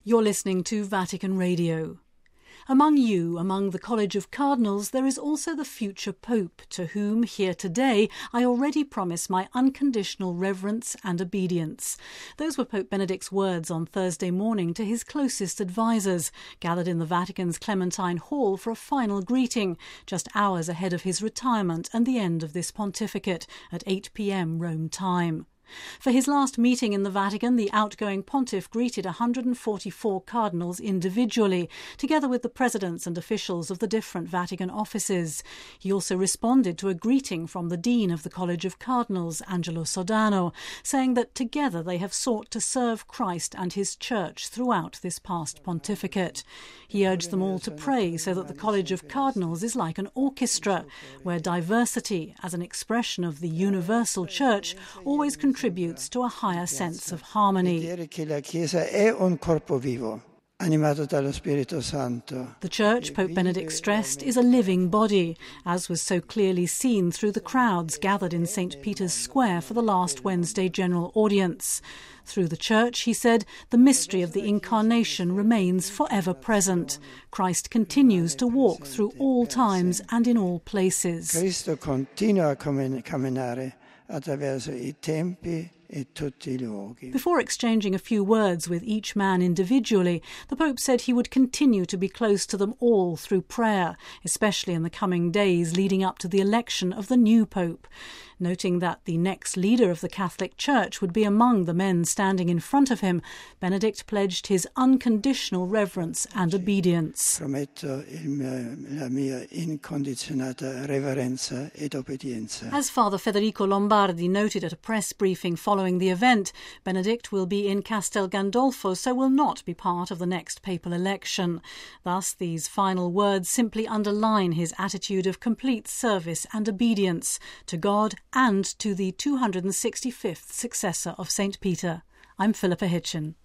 You're listening to Vatican Radio. Among the College of Cardinals, there is also the future Pope, to whom, here today, I already promise my unconditional reverence and obedience. Those were Pope Benedict's words on Thursday morning to his closest advisers, gathered in the Vatican's Clementine Hall for a final greeting, just hours ahead of his retirement and the end of this pontificate, at 8 p.m. Rome time. For his last meeting in the Vatican, the outgoing pontiff greeted 144 cardinals individually, together with the presidents and officials of the different Vatican offices. He also responded to a greeting from the Dean of the College of Cardinals, Angelo Sodano, saying that together they have sought to serve Christ and his Church throughout this past pontificate. He urged them all to pray so that the College of Cardinals is like an orchestra, where diversity, as an expression of the universal Church, always contributes to a higher sense of harmony. The Church, Pope Benedict stressed, is a living body, as was so clearly seen through the crowds gathered in St. Peter's Square for the last Wednesday general audience. Through the Church, he said, the mystery of the Incarnation remains forever present. Christ continues to walk through all times and in all places. Cristo continua a camminare attraverso I tempi e tutti I luoghi. Before exchanging a few words with each man individually, the Pope said he would continue to be close to them all through prayer, especially in the coming days leading up to the election of the new Pope. Noting that the next leader of the Catholic Church would be among the men standing in front of him, Benedict pledged his unconditional reverence and obedience. Prometto la mia incondizionata reverenza ed obbedienza. As Father Federico Lombardi noted at a press briefing following the event, Benedict will be in Castel Gandolfo, so will not be part of the next papal election. Thus, these final words simply underline his attitude of complete service and obedience to God and to the 265th successor of St. Peter. I'm Philippa Hitchin.